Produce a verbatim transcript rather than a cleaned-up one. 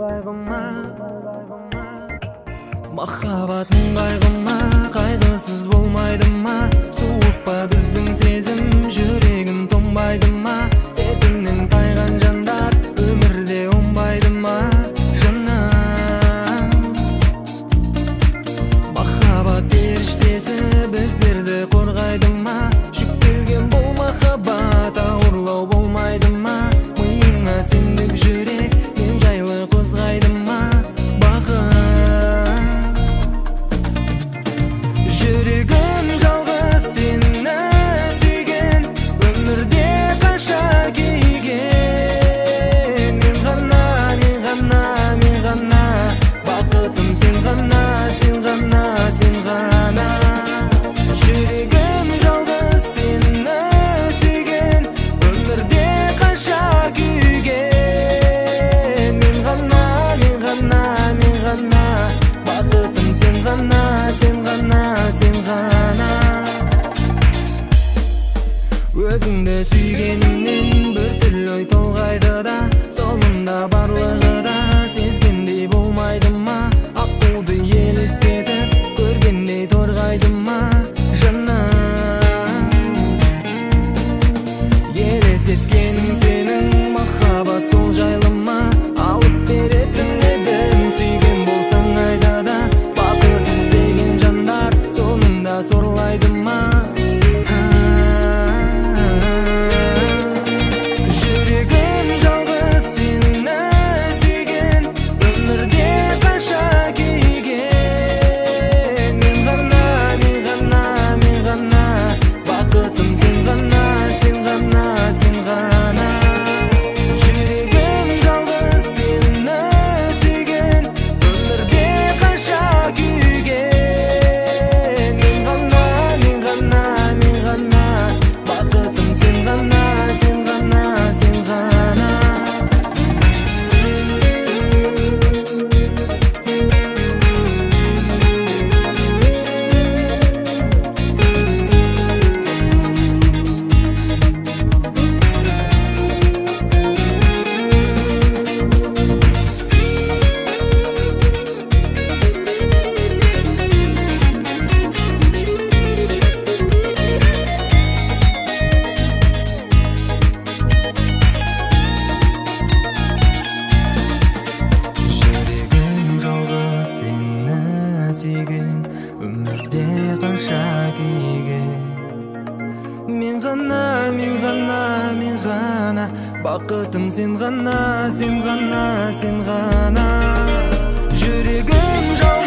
Махаббаттың қайғыма, қайғысыз болмайды ма? Суық па біздің сезім, жүрегім тоңбайды ма? Сертіңнен тайған жандар өмірде оңбайды ма? Жаным, махаббат періштесі біздерді қорғайды ма? Жүктелген бұл махаббат ауырлау болмайды ма? Миыңа сендік жүрек мен жайлы қозғайды ма? Жүрегім жалғыз сені сүйген, өмірде қанша күйген. Мен ғана, мен ғана, мен ғана, бақытым сен ғана, сен ғана, сен ғана. Жүрегім жалғыз сені сүйген, өмірде қанша күйген. Мен ғана, мен ғана, мен ғана, бақытым сен ғана, сен ғана, сен ғана. Өзіңді сүйгенімнен біртүрлі ой толғайды да, соңында барлығы да сезгендей болмайды ма? Аққуды елестетіп көргендей торғайды ма? Жаным, елестеткенің сенің махаббат сол жайлы ма? Алып беретін едім сүйген болсаң айдада, бақыт іздеген жандар соңында сорлайды ма? Жүрегім жалғыз сені сүйген, өмірде қанша күйген. Мен ғана, мен ғана, мен ғана, бақытым сен ғана, сен ғана, сен ғана. Жүрегім жалғыз сені сүйген, өмірде қанша күйген. Мен ғана, мен ғана, мен ғана, бақытым сен ғана, сен ғана, сен ғана. Жүрегім жалғыз сені сүйген, өмірде қанша күйген. Мен ғана, мен ғана, мен ғана, бақытым сен ғана, сен ғана, сен ғана. Жүрегім жалғыз